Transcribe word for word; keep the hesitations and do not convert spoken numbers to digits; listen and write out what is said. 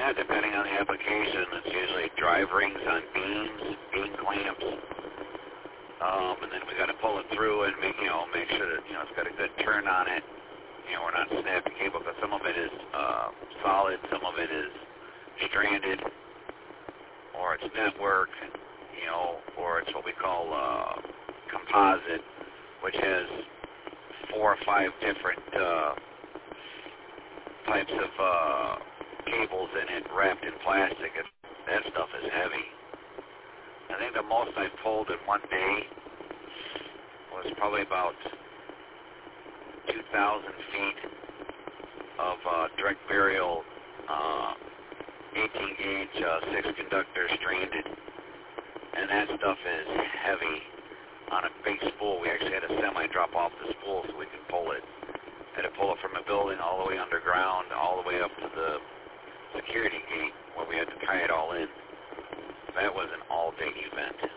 Yeah, depending on the application, it's usually drive rings on beams, beam clamps, um, and then we got to pull it through and make you know make sure that you know it's got a good turn on it. You know, we're not snapping cable because some of it is uh, solid, some of it is stranded, or it's network, you know, or it's what we call uh, composite, which has four or five different uh, types of uh, cables in it wrapped in plastic. It, that stuff is heavy. I think the most I pulled in one day was probably about two thousand feet of uh, direct burial uh, eighteen gauge uh, six conductor stranded, and that stuff is heavy on a big spool. We actually had a semi drop off the spool so we could pull it. Had to pull it from a building all the way underground, all the way up to the security gate where we had to tie it all in. That was an all-day event.